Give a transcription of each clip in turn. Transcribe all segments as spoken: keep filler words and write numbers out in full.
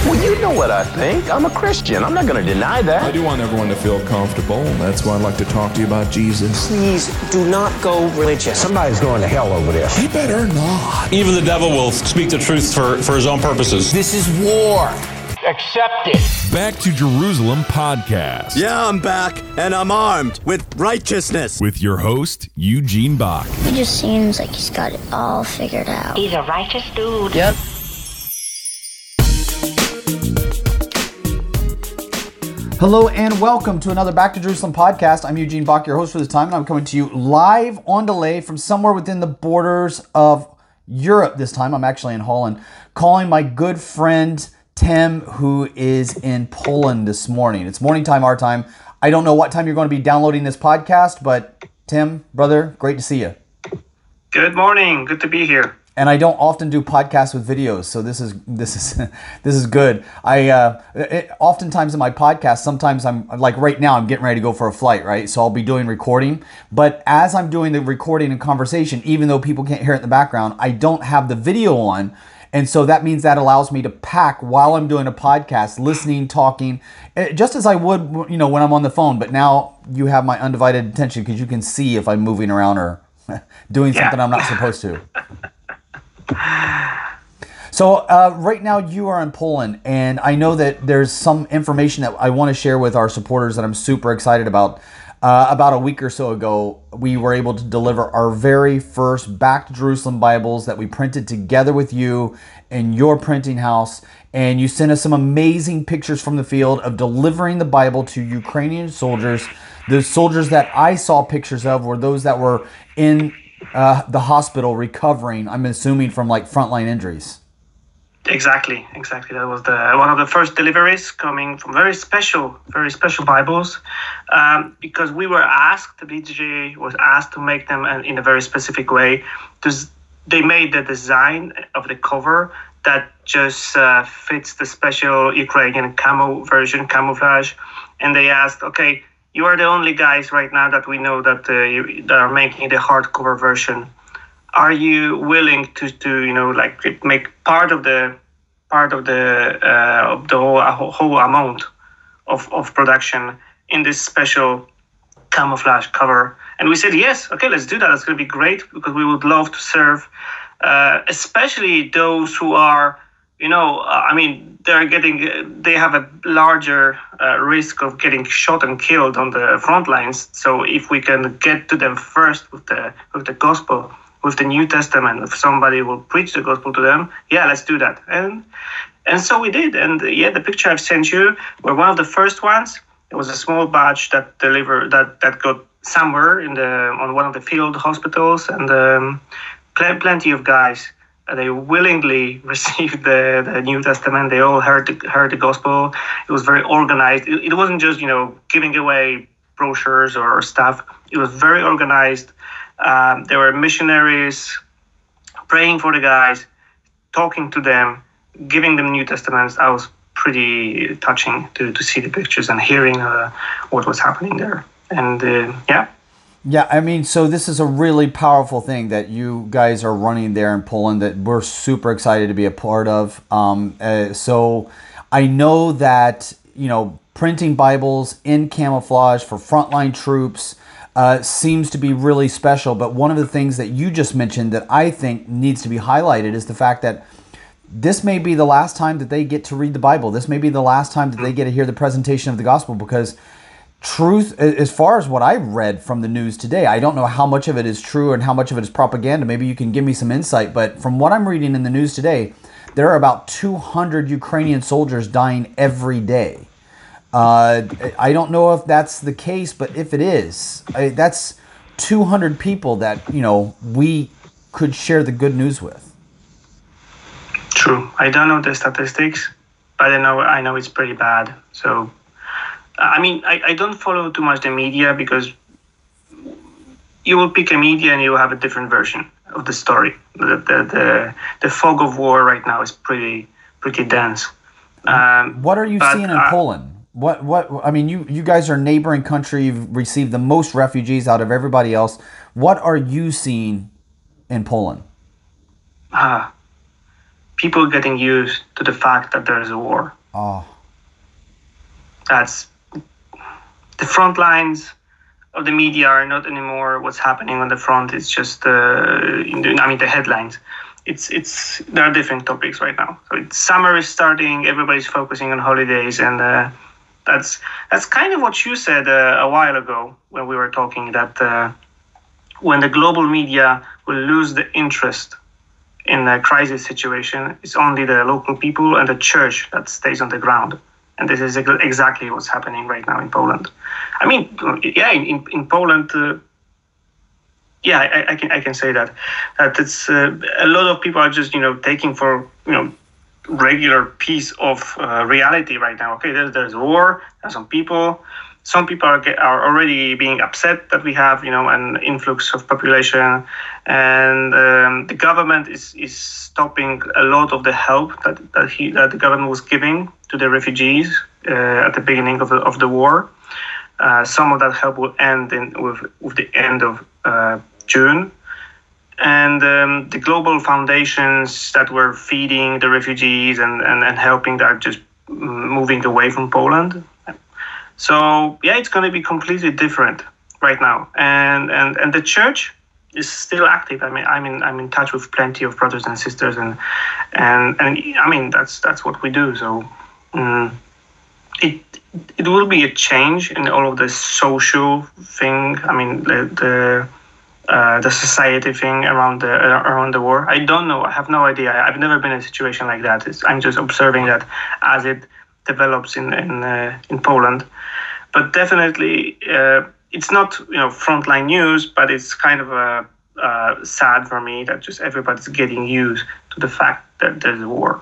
Well, you know what I think. I'm a Christian. I'm not going to deny that. I do want everyone to feel comfortable, and that's why I'd like to talk to you about Jesus. Please do not go religious. Somebody's going to hell over this. He better not. Even the devil will speak the truth for, for his own purposes. This is war. Accept it. Back to Jerusalem podcast. Yeah, I'm back, and I'm armed with righteousness. With your host, Eugene Bach. He just seems like he's got it all figured out. He's a righteous dude. Yep. Hello and welcome to another Back to Jerusalem podcast. I'm Eugene Bach, your host for this time, and I'm coming to you live on delay from somewhere within the borders of Europe this time. I'm actually in Holland, calling my good friend Tim, who is in Poland this morning. It's morning time, our time. I don't know what time you're going to be downloading this podcast, but Tim, brother, great to see you. Good morning. Good to be here. And I don't often do podcasts with videos, so this is this is this is good. I uh, it, oftentimes in my podcast, sometimes I'm like right now, I'm getting ready to go for a flight, right? So I'll be doing recording, but as I'm doing the recording and conversation, even though people can't hear it in the background, I don't have the video on, and so that means that allows me to pack while I'm doing a podcast, listening, talking, just as I would, you know, when I'm on the phone. But now you have my undivided attention because you can see if I'm moving around or doing yeah. something I'm not supposed to. So uh, right now you are in Poland, and I know that there's some information that I want to share with our supporters that I'm super excited about. Uh, about a week or so ago, we were able to deliver our very first Back to Jerusalem Bibles that we printed together with you in your printing house, and you sent us some amazing pictures from the field of delivering the Bible to Ukrainian soldiers. The soldiers that I saw pictures of were those that were in Uh, the hospital recovering, I'm assuming, from like frontline injuries. Exactly, exactly. That was the one of the first deliveries coming from very special, very special Bibles, um, because we were asked, the B J J was asked to make them in a very specific way. Because they made the design of the cover that just uh, fits the special Ukrainian camo version, camouflage, and they asked, okay, you are the only guys right now that we know that, uh, you, that are making the hardcover version. Are you willing to, to you know, like make part of the part of the uh, of the whole, uh, whole amount of, of production in this special camouflage cover? And we said yes. Okay, let's do that. It's going to be great because we would love to serve, uh, especially those who are, you know, uh, I mean, they're getting, they have a larger uh, risk of getting shot and killed on the front lines. So if we can get to them first with the with the gospel, with the New Testament, if somebody will preach the gospel to them, yeah, let's do that. And and so we did. And uh, yeah, the picture I've sent you were one of the first ones. It was a small batch that delivered that that got somewhere in the on one of the field hospitals, and um, pl- plenty of guys. They willingly received the, the New Testament. They all heard the, heard the gospel. It was very organized. It, it wasn't just, you know, giving away brochures or stuff. It was very organized. Um, there were missionaries praying for the guys, talking to them, giving them New Testaments. I was pretty touching to, to see the pictures and hearing uh, what was happening there. And uh, yeah. Yeah, I mean, so this is a really powerful thing that you guys are running there in Poland that we're super excited to be a part of. Um, uh, so I know that, you know, printing Bibles in camouflage for frontline troops uh, seems to be really special. But one of the things that you just mentioned that I think needs to be highlighted is the fact that this may be the last time that they get to read the Bible. This may be the last time that they get to hear the presentation of the gospel, because truth, as far as what I read from the news today, I don't know how much of it is true and how much of it is propaganda. Maybe you can give me some insight. But from what I'm reading in the news today, there are about two hundred Ukrainian soldiers dying every day. Uh, I don't know if that's the case, but if it is, I, that's two hundred people that, you know, we could share the good news with. True. I don't know the statistics, but I know I know it's pretty bad. So. I mean, I, I don't follow too much the media because you will pick a media and you will have a different version of the story. The the the, the fog of war right now is pretty pretty dense. Um, what are you seeing in uh, Poland? What what I mean, you, you guys are a neighboring country. You've received the most refugees out of everybody else. What are you seeing in Poland? Ah, people getting used to the fact that there is a war. Oh. That's the front lines of the media are not anymore what's happening on the front. It's just, uh, in the, I mean, the headlines. It's it's there are different topics right now. So it's, summer is starting. Everybody's focusing on holidays, and uh, that's that's kind of what you said uh, a while ago when we were talking that uh, when the global media will lose the interest in a crisis situation, it's only the local people and the church that stays on the ground. And this is exactly what's happening right now in Poland. I mean, yeah, in, in Poland, uh, yeah, I, I can I can say that that it's uh, a lot of people are just you know taking for you know regular piece of uh, reality right now. Okay, there's there's war. There's some people. Some people are get, are already being upset that we have you know an influx of population, and um, the government is is stopping a lot of the help that that he that the government was giving to the refugees uh, at the beginning of the of the war. Uh, some of that help will end in with with the end of uh, June, and um, the global foundations that were feeding the refugees and, and, and helping are just moving away from Poland. So yeah, it's going to be completely different right now, and and and the church is still active. I mean, I'm in I'm in touch with plenty of brothers and sisters, and and and I mean that's that's what we do. So um, it it will be a change in all of the social thing. I mean the the uh, the society thing around the around the war. I don't know. I have no idea. I've never been in a situation like that. It's, I'm just observing that as it develops in in uh, in Poland. But definitely, uh, it's not you know frontline news, but it's kind of a, uh, sad for me that just everybody's getting used to the fact that there's a war.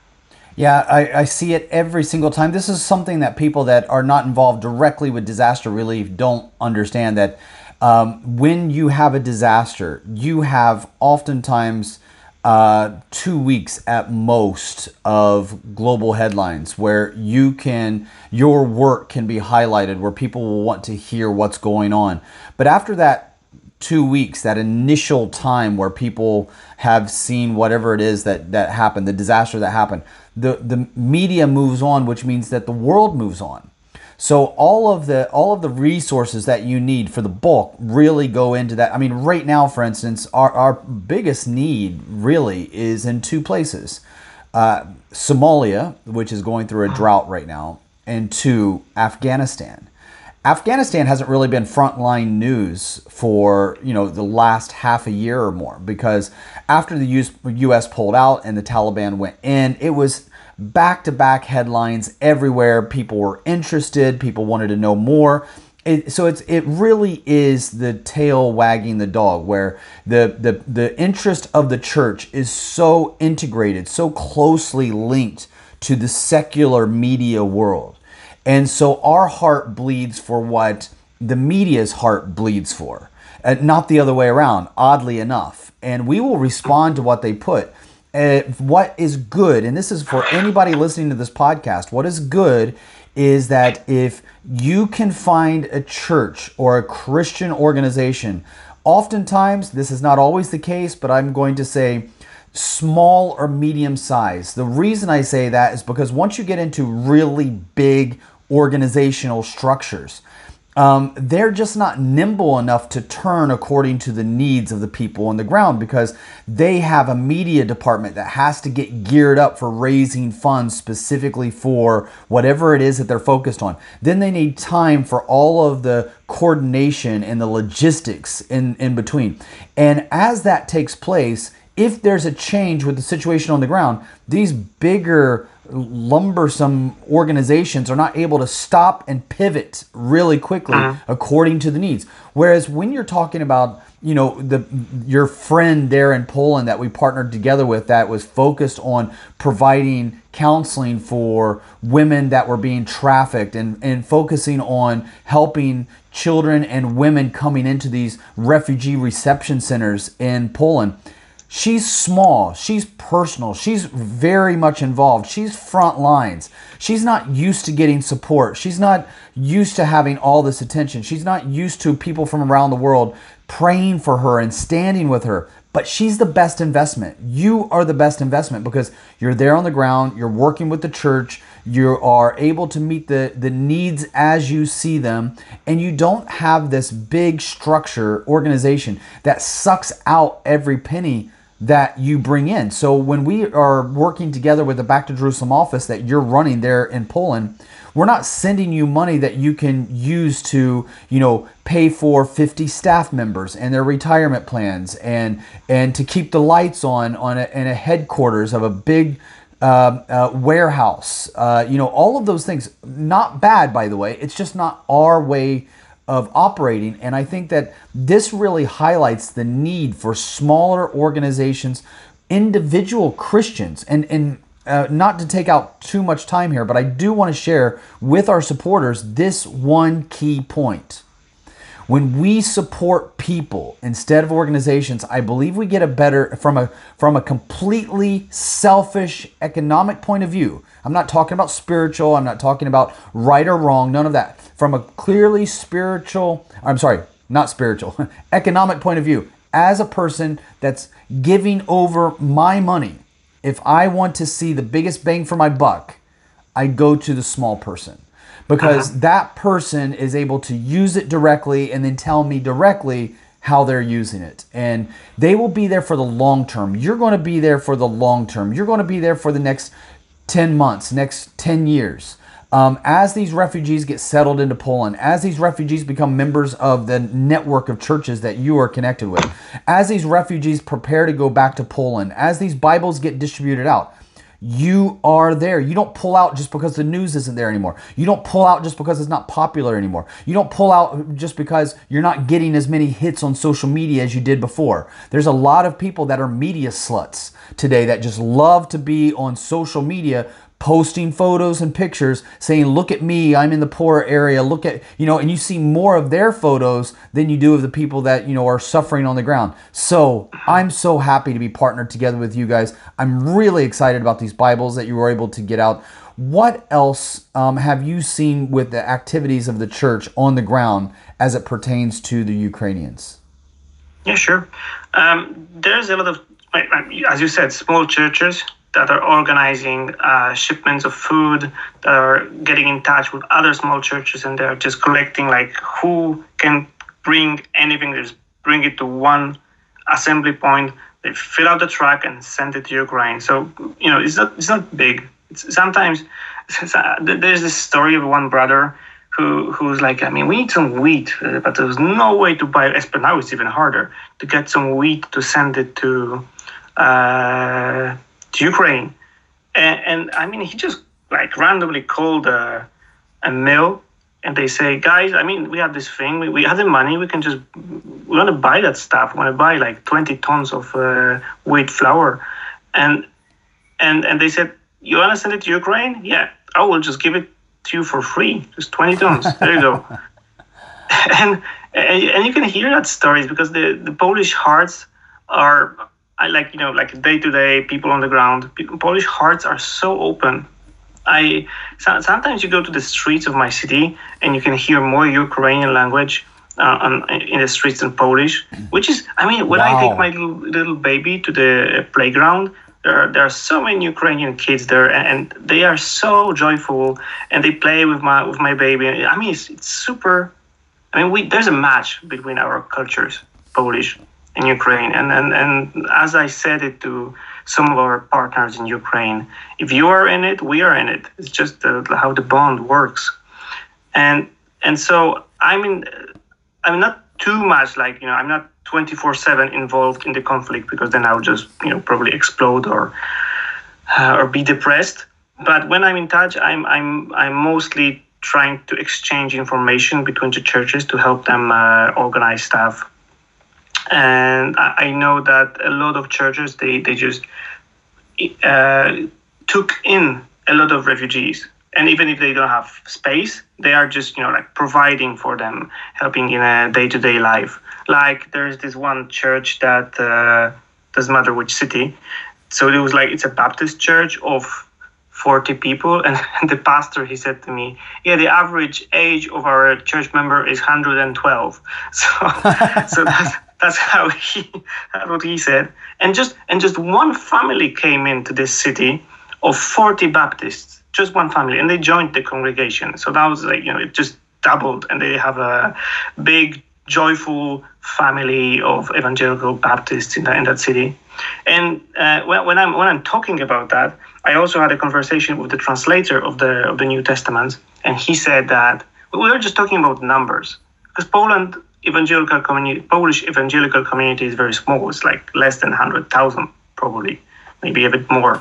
Yeah, I, I see it every single time. This is something that people that are not involved directly with disaster relief don't understand, that um, when you have a disaster, you have oftentimes uh, two weeks at most of global headlines where you can, your work can be highlighted, where people will want to hear what's going on. But after that two weeks, that initial time where people have seen whatever it is that, that happened, the disaster that happened, the, the media moves on, which means that the world moves on. So all of the all of the resources that you need for the bulk really go into that. I mean, right now, for instance, our, our biggest need really is in two places. Uh, Somalia, which is going through a drought right now, and two, Afghanistan. Afghanistan hasn't really been frontline news for, you know, the last half a year or more, because after the U S pulled out and the Taliban went in, it was back-to-back headlines everywhere. People were interested. People wanted to know more. It, so it's it really is the tail wagging the dog, where the, the, the interest of the church is so integrated, so closely linked to the secular media world. And so our heart bleeds for what the media's heart bleeds for, uh, not the other way around, oddly enough. And we will respond to what they put. Uh, what is good, and this is for anybody listening to this podcast, what is good is that if you can find a church or a Christian organization, oftentimes, this is not always the case, but I'm going to say small or medium size. The reason I say that is because once you get into really big organizational structures, Um, they're just not nimble enough to turn according to the needs of the people on the ground, because they have a media department that has to get geared up for raising funds specifically for whatever it is that they're focused on. Then they need time for all of the coordination and the logistics in, in between. And as that takes place, if there's a change with the situation on the ground, these bigger lumbersome organizations are not able to stop and pivot really quickly uh-huh. according to the needs. Whereas when you're talking about, you know, the your friend there in Poland that we partnered together with, that was focused on providing counseling for women that were being trafficked, and, and focusing on helping children and women coming into these refugee reception centers in Poland. She's small, she's personal, she's very much involved, she's front lines. She's not used to getting support. She's not used to having all this attention. She's not used to people from around the world praying for her and standing with her. but she's the best investment. You are the best investment because you're there on the ground, you're working with the church, you are able to meet the, the needs as you see them, and you don't have this big structure organization that sucks out every penny that you bring in. So when we are working together with the Back to Jerusalem office that you're running there in Poland, we're not sending you money that you can use to, you know, pay for fifty staff members and their retirement plans and and to keep the lights on on a, in a headquarters of a big uh, uh, warehouse. Uh, you know, all of those things, not bad, by the way. It's just not our way of operating. And I think that this really highlights the need for smaller organizations, individual Christians, and and Uh, not to take out too much time here, but I do want to share with our supporters this one key point. When we support people instead of organizations, I believe we get a better, from a from a completely selfish economic point of view. I'm not talking about spiritual, I'm not talking about right or wrong, none of that. From a clearly spiritual, I'm sorry, not spiritual, economic point of view, as a person that's giving over my money, if I want to see the biggest bang for my buck, I go to the small person because uh-huh. that person is able to use it directly and then tell me directly how they're using it. And they will be there for the long term. You're going to be there for the long term. You're going to be there for the next ten months, next ten years. Um, as these refugees get settled into Poland, as these refugees become members of the network of churches that you are connected with, as these refugees prepare to go back to Poland, as these Bibles get distributed out, you are there. You don't pull out just because the news isn't there anymore. You don't pull out just because it's not popular anymore. You don't pull out just because you're not getting as many hits on social media as you did before. There's a lot of people that are media sluts today that just love to be on social media, posting photos and pictures saying, look at me, I'm in the poor area, look at, you know, and you see more of their photos than you do of the people that, you know, are suffering on the ground. So I'm so happy to be partnered together with you guys. I'm really excited about these Bibles that you were able to get out. What else um, have you seen with the activities of the church on the ground as it pertains to the Ukrainians? Yeah, sure. Um, there's a lot of, as you said, small churches that are organizing uh, shipments of food, that are getting in touch with other small churches, and they're just collecting like who can bring anything. They just bring it to one assembly point. They fill out the truck and send it to Ukraine. So you know, it's not it's not big. It's, sometimes there's this story of one brother who who's like, I mean, we need some wheat, but there's no way to buy. Now it's even harder to get some wheat to send it to. Uh, to Ukraine. And, and I mean, he just like randomly called a, a mill and they say, guys, I mean, we have this thing, we, we have the money, we can just, we want to buy that stuff. We want to buy like twenty tons of uh, wheat flour. And, and, and they said, you want to send it to Ukraine? Yeah, I will just give it to you for free. Just twenty tons. There you go. and, and, and you can hear that stories because the, the Polish hearts are, I like, you know, like day-to-day people on the ground. People, Polish hearts are so open. I so, sometimes you go to the streets of my city and you can hear more Ukrainian language uh, on, in the streets than Polish, which is, I mean, when wow. I take my little, little baby to the playground, there are, there are so many Ukrainian kids there, and, and they are so joyful, and they play with my with my baby. I mean, it's, it's super. I mean, we there's a match between our cultures, Polish in Ukraine. And, and and as I said it to some of our partners in Ukraine, if you are in it, we are in it. It's just uh, how the bond works. And and so I'm in, I'm not too much like, you know, I'm not twenty-four seven involved in the conflict because then I would just, you know, probably explode or uh, or be depressed. But when I'm in touch, I'm I'm I'm mostly trying to exchange information between the churches to help them uh, organize stuff. And I know that a lot of churches, they, they just uh, took in a lot of refugees. And even if they don't have space, they are just, you know, like providing for them, helping in a day-to-day life. Like there's this one church that, uh, doesn't matter which city. So it was like, it's a Baptist church of forty people. And the pastor, he said to me, yeah, the average age of our church member is one hundred twelve. So, so that's, That's how he, that's what he said. And just and just one family came into this city of forty Baptists, just one family, and they joined the congregation. So that was like, you know, it just doubled, and they have a big, joyful family of evangelical Baptists in that in that city. And uh, when, when I'm when I'm talking about that, I also had a conversation with the translator of the of the New Testament, and he said that we were just talking about numbers, because Poland evangelical community, Polish evangelical community is very small. It's like less than one hundred thousand, probably, maybe a bit more.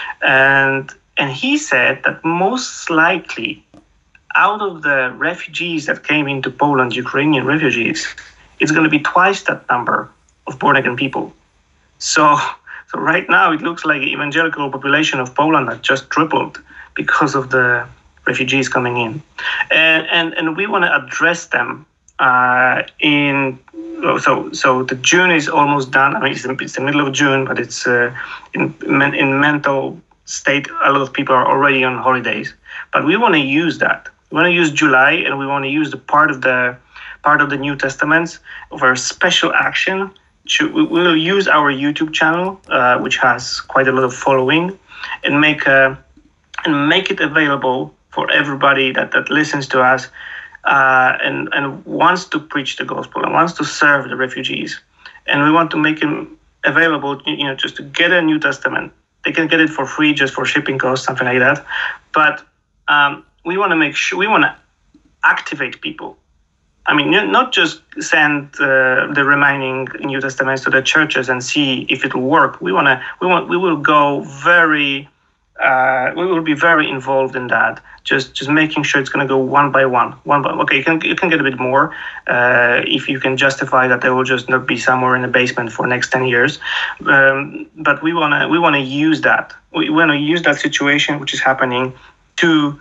And and he said that most likely, out of the refugees that came into Poland, Ukrainian refugees, it's going to be twice that number of born-again people. So, so right now it looks like the evangelical population of Poland has just tripled because of the refugees coming in, and and, and we want to address them. Uh, in so so the June is almost done. I mean, it's, it's the middle of June, but it's uh, in in mental state. A lot of people are already on holidays, but we want to use that. We want to use July, and we want to use the part of the part of the New Testament of our special action. To, we will use our YouTube channel, uh, which has quite a lot of following, and make a, and make it available for everybody that, that listens to us. Uh, and, and wants to preach the gospel and wants to serve the refugees. And we want to make him available, you know, just to get a New Testament. They can get it for free, just for shipping costs, something like that. But um, we want to make sure, we want to activate people. I mean, not just send uh, the remaining New Testaments to the churches and see if it will work. We want to, we want, we will go very, uh, we will be very involved in that. Just, just making sure it's going to go one by one, one by. Okay, you can you can get a bit more uh, if you can justify that they will just not be somewhere in the basement for the next ten years. Um, but we wanna we wanna use that. We wanna use that situation which is happening to,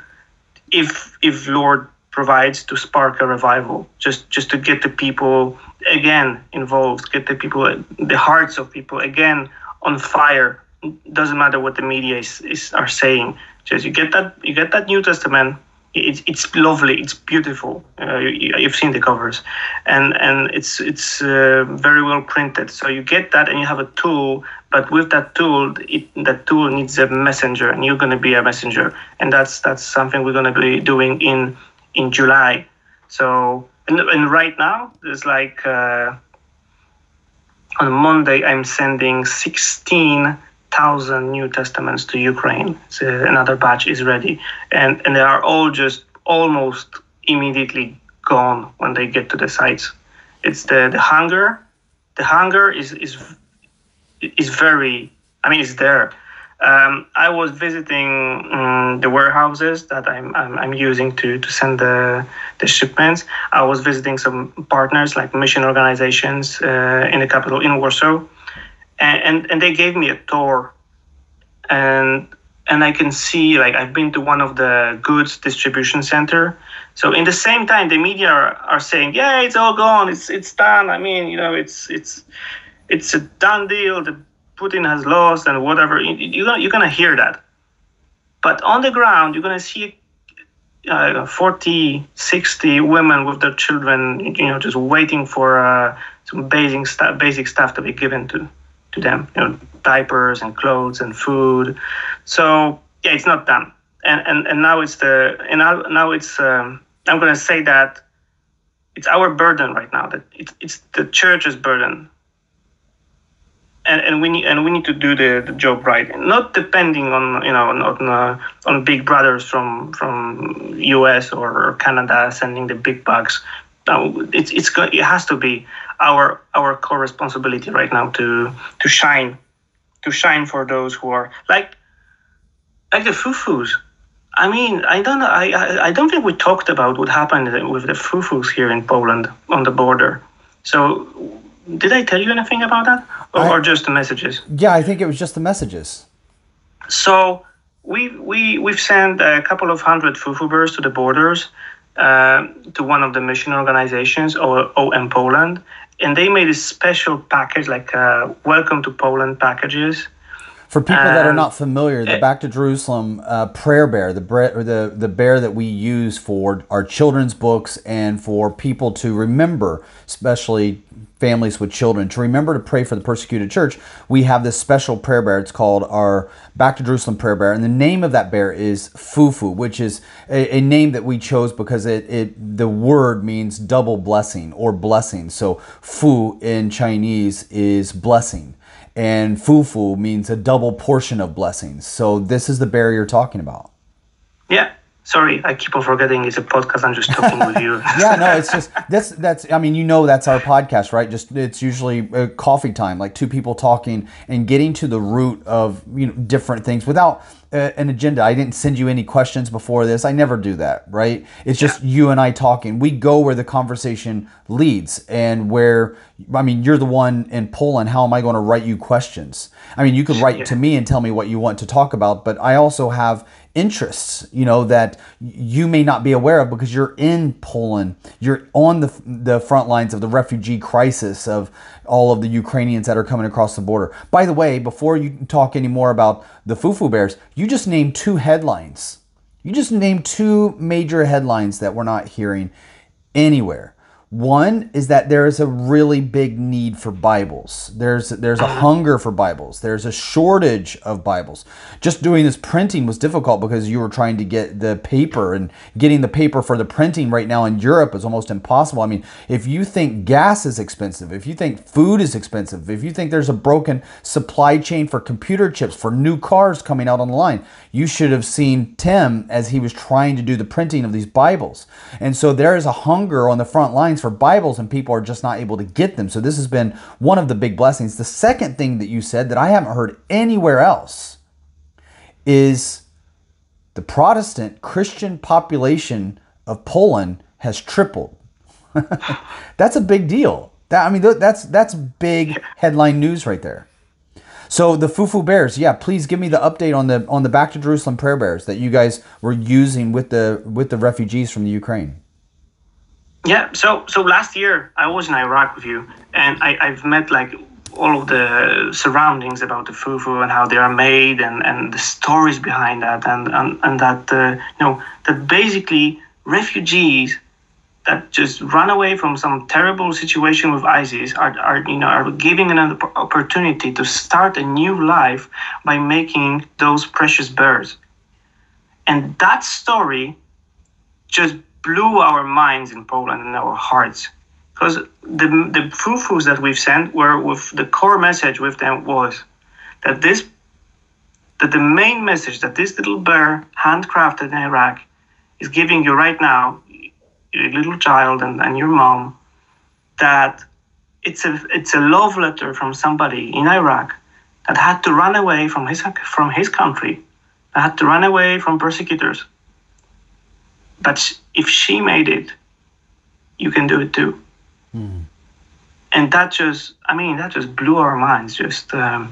if if Lord provides, to spark a revival. Just just to get the people again involved, get the people, the hearts of people again on fire. Doesn't matter what the media is, is are saying. Just you get that you get that New Testament. It's it's lovely. It's beautiful. Uh, you, you've seen the covers, and and it's it's uh, very well printed. So you get that, and you have a tool. But with that tool, it, that tool needs a messenger, and you're going to be a messenger. And that's that's something we're going to be doing in in July. So and and right now there's like uh, on Monday I'm sending sixteen thousand New Testaments to Ukraine. So another batch is ready, and and they are all just almost immediately gone when they get to the sites. It's the the hunger, the hunger is is is very. I mean, it's there. Um, I was visiting um, the warehouses that I'm, I'm I'm using to to send the the shipments. I was visiting some partners like mission organizations uh, in the capital in Warsaw. And, and and they gave me a tour, and and I can see, like, I've been to one of the goods distribution center. So in the same time, the media are, are saying, yeah, it's all gone, it's it's done. I mean, you know, it's it's it's a done deal. The Putin has lost and whatever. You, you're gonna you're gonna hear that, but on the ground, you're gonna see uh, forty, sixty women with their children, you know, just waiting for uh, some basic stuff, basic stuff to be given to. to them, you know, diapers and clothes and food. So yeah, it's not done. And and, and now it's the and now, now it's um, I'm going to say that it's our burden right now. That it's it's the church's burden. And and we need and we need to do the, the job right, not depending on you know on on, uh, on big brothers from from U S or Canada sending the big bucks. No, it's it's it has to be our our core responsibility right now to to shine, to shine for those who are like like the Fufus. I mean, I don't know. I I don't think we talked about what happened with the Fufus here in Poland on the border. So, did I tell you anything about that, or, I, or just the messages? Yeah, I think it was just the messages. So we we we've sent a couple of hundred Fufu birds to the borders. Uh, to one of the mission organizations, or O M Poland, and they made a special package, like uh, Welcome to Poland packages. For people um, that are not familiar, the Back to Jerusalem uh, prayer bear, the bre- or the the bear that we use for our children's books and for people to remember, especially families with children to remember to pray for the persecuted church, we have this special prayer bear. It's called our Back to Jerusalem prayer bear. And the name of that bear is Fufu, which is a, a name that we chose because it, it the word means double blessing or blessing. So Fu in Chinese is blessing, and Fufu means a double portion of blessings. So this is the bear you're talking about. Yeah. Sorry, I keep on forgetting it's a podcast. I'm just talking with you. Yeah, no, it's just that's that's. I mean, you know, that's our podcast, right? Just it's usually uh, coffee time, like two people talking and getting to the root of, you know, different things without uh, an agenda. I didn't send you any questions before this. I never do that, right? It's just yeah. you and I talking. We go where the conversation leads, and where I mean, you're the one in Poland. How am I going to write you questions? I mean, you could write yeah. to me and tell me what you want to talk about, but I also have interests, you know, that you may not be aware of because you're in Poland. You're on the the front lines of the refugee crisis of all of the Ukrainians that are coming across the border. By the way, before you talk any more about the Fufu Bears, you just named two headlines. You just named two major headlines that we're not hearing anywhere. One is that there is a really big need for Bibles. There's there's a hunger for Bibles. There's a shortage of Bibles. Just doing this printing was difficult because you were trying to get the paper, and getting the paper for the printing right now in Europe is almost impossible. I mean, if you think gas is expensive, if you think food is expensive, if you think there's a broken supply chain for computer chips, for new cars coming out on the line, you should have seen Tim as he was trying to do the printing of these Bibles. And so there is a hunger on the front lines for Bibles, and people are just not able to get them. So this has been one of the big blessings. The second thing that you said that I haven't heard anywhere else is the Protestant Christian population of Poland has tripled. That's a big deal. That I mean, that's that's big headline news right there. So the Fufu Bears, yeah, please give me the update on the on the Back to Jerusalem prayer bears that you guys were using with the with the refugees from the Ukraine. Yeah, so so last year I was in Iraq with you, and I, I've met like all of the surroundings about the fufu and how they are made, and, and the stories behind that, and and, and that uh, you know that basically refugees that just run away from some terrible situation with ISIS are, are you know are giving an opportunity to start a new life by making those precious bears, and that story just blew our minds in Poland and our hearts, because the the fufus that we've sent were with the core message with them was that this that the main message that this little bear handcrafted in Iraq is giving you right now, your little child and, and your mom, that it's a it's a love letter from somebody in Iraq that had to run away from his from his country, that had to run away from persecutors. But if she made it, you can do it too. Mm. And that just, I mean, that just blew our minds. Just um,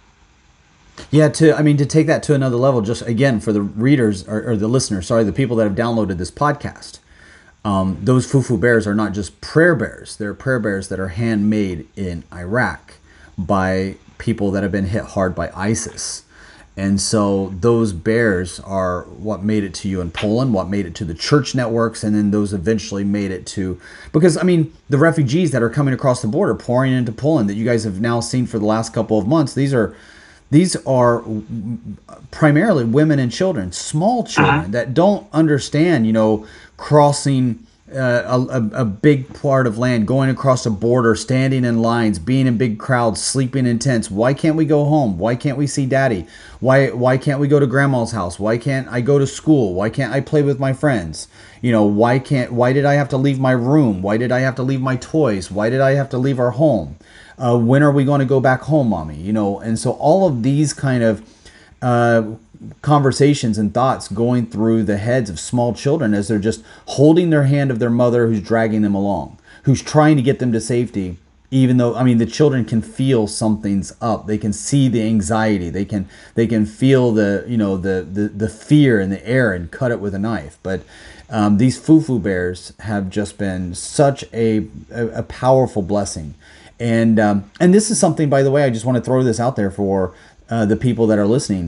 yeah, to I mean, to take that to another level. Just again for the readers or, or the listeners, sorry, the people that have downloaded this podcast. Um, those Fufu Bears are not just prayer bears. They're prayer bears that are handmade in Iraq by people that have been hit hard by ISIS. And so those bears are what made it to you in Poland, what made it to the church networks, and then those eventually made it to, because I mean, the refugees that are coming across the border, pouring into Poland that you guys have now seen for the last couple of months, these are these are primarily women and children, small children that don't understand, you know, crossing Uh, a, a big part of land, going across a border, standing in lines, being in big crowds, sleeping in tents. Why can't we go home? Why can't we see daddy? Why why can't we go to grandma's house? Why can't I go to school? Why can't I play with my friends? You know, why can't why did I have to leave my room? Why did I have to leave my toys? Why did I have to leave our home? Uh, when are we going to go back home, mommy? You know, and so all of these kind of uh conversations and thoughts going through the heads of small children as they're just holding their hand of their mother who's dragging them along, who's trying to get them to safety, even though, I mean, the children can feel something's up. They can see the anxiety. They can they can feel the, you know, the the, the fear in the air and cut it with a knife. But um, these Fufu Bears have just been such a, a, a powerful blessing. And, um, and this is something, by the way, I just want to throw this out there for uh, the people that are listening.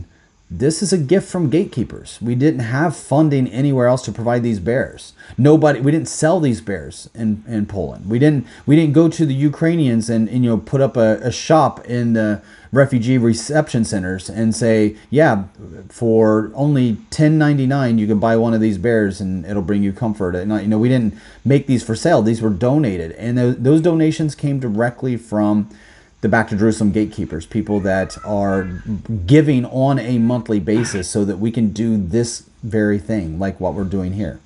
this is a gift from gatekeepers. We didn't have funding anywhere else to provide these bears. Nobody, we didn't sell these bears in, in Poland. We didn't we didn't go to the Ukrainians and, and you know put up a, a shop in the refugee reception centers and say, yeah, for only ten ninety-nine you can buy one of these bears and it'll bring you comfort. And you know, we didn't make these for sale. These were donated, and those, those donations came directly from the Back to Jerusalem gatekeepers, people that are giving on a monthly basis so that we can do this very thing, like what we're doing here.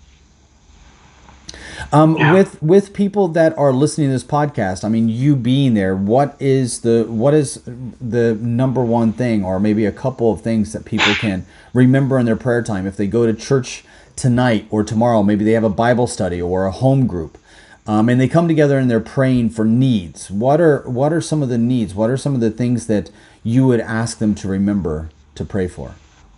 Um, Yeah. With with people that are listening to this podcast, I mean, you being there, what is the what is the number one thing, or maybe a couple of things that people can remember in their prayer time if they go to church tonight or tomorrow? Maybe they have a Bible study or a home group. Um, and they come together and they're praying for needs. What are what are some of the needs? What are some of the things that you would ask them to remember to pray for?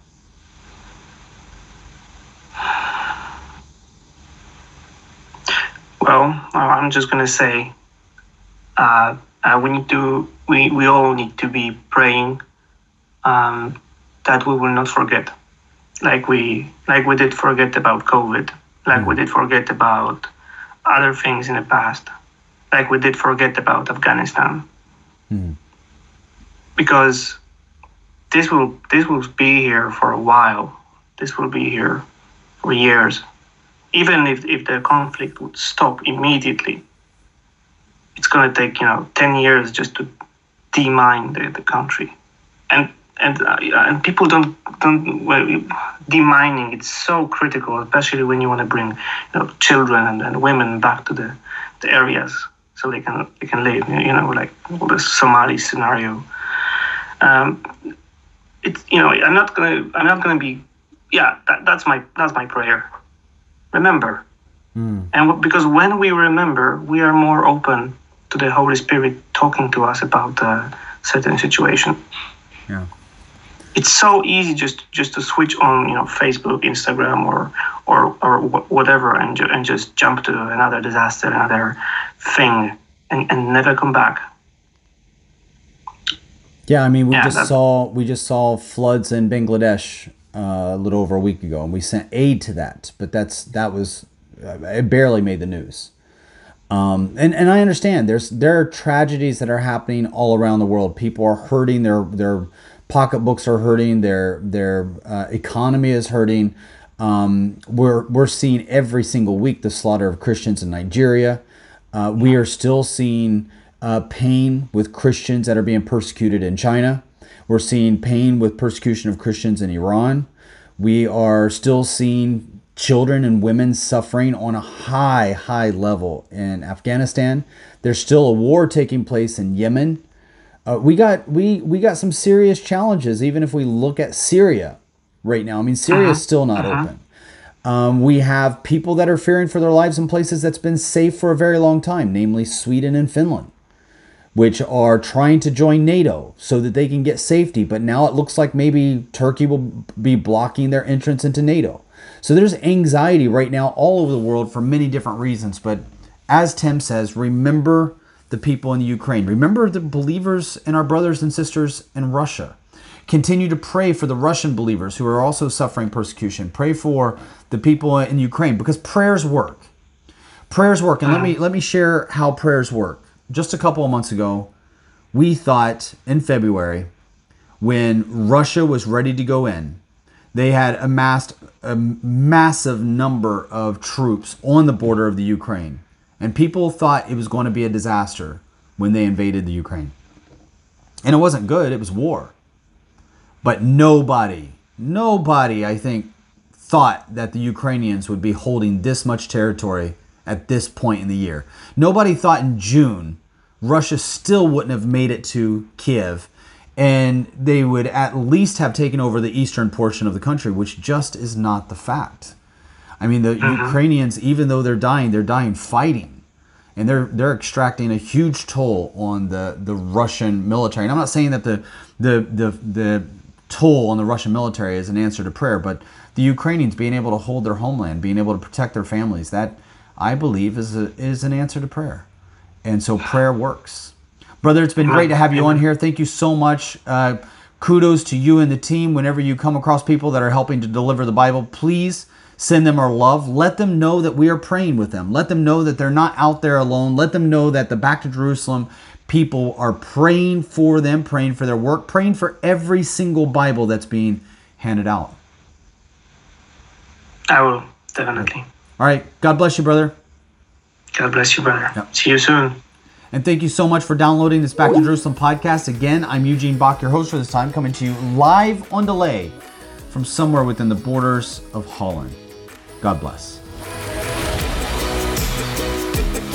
Well, I'm just gonna say, uh, uh, we need to, we, we all need to be praying um, that we will not forget, like we like we did forget about COVID, like mm. we did forget about other things in the past, like we did forget about Afghanistan, mm. because this will this will be here for a while. This will be here for years. Even if, if the conflict would stop immediately, it's going to take, you know, ten years just to demine the, the country. And and uh, and people don't, don't well, demining, it's so critical, especially when you want to bring, you know, children and, and women back to the, the areas so they can they can live, you know, like the Somali scenario. Um, it's, you know, I'm not going to, I'm not going to be, yeah, that, that's my, that's my prayer. Remember. Mm. And because when we remember, we are more open to the Holy Spirit talking to us about a certain situation. Yeah. It's so easy just, just to switch on, you know, Facebook, Instagram, or or or whatever, and ju- and just jump to another disaster, another thing, and, and never come back. Yeah, I mean, we Yeah, just that's- saw we just saw floods in Bangladesh uh, a little over a week ago, and we sent aid to that. But that's that was it barely made the news. Um, and and I understand there's there are tragedies that are happening all around the world. People are hurting. Their their pocketbooks are hurting. Their their uh, economy is hurting. Um, we're we're seeing every single week the slaughter of Christians in Nigeria. Uh, we are still seeing uh, pain with Christians that are being persecuted in China. We're seeing pain with persecution of Christians in Iran. We are still seeing children and women suffering on a high, high level in Afghanistan. There's still a war taking place in Yemen. Uh, we got we we got some serious challenges, even if we look at Syria right now. I mean, Syria is still not Uh-huh. open. Um, we have people that are fearing for their lives in places that's been safe for a very long time, namely Sweden and Finland, which are trying to join NATO so that they can get safety. But now it looks like maybe Turkey will be blocking their entrance into NATO. So there's anxiety right now all over the world for many different reasons. But as Tim says, remember the people in Ukraine. Remember the believers and our brothers and sisters in Russia. Continue to pray for the Russian believers who are also suffering persecution. Pray for the people in Ukraine, because prayers work. Prayers work. And let me let me share how prayers work. Just a couple of months ago, we thought in February, when Russia was ready to go in, they had amassed a massive number of troops on the border of the Ukraine. And people thought it was going to be a disaster when they invaded the Ukraine. And it wasn't good, it was war. But nobody, nobody, I think, thought that the Ukrainians would be holding this much territory at this point in the year. Nobody thought in June Russia still wouldn't have made it to Kiev, and they would at least have taken over the eastern portion of the country, which just is not the fact. I mean, the uh-huh. Ukrainians, even though they're dying, they're dying fighting. And they're they're extracting a huge toll on the, the Russian military. And I'm not saying that the the the the toll on the Russian military is an answer to prayer, but the Ukrainians being able to hold their homeland, being able to protect their families, that I believe is a, is an answer to prayer. And so prayer works. Brother, it's been great to have you on here. Thank you so much. Uh, kudos to you and the team. Whenever you come across people that are helping to deliver the Bible, please send them our love. Let them know that we are praying with them. Let them know that they're not out there alone. Let them know that the Back to Jerusalem people are praying for them, praying for their work, praying for every single Bible that's being handed out. I will, definitely. All right. God bless you, brother. God bless you, brother. Yep. See you soon. And thank you so much for downloading this Back to Jerusalem podcast. Again, I'm Eugene Bach, your host for this time, coming to you live on delay from somewhere within the borders of Holland. God bless.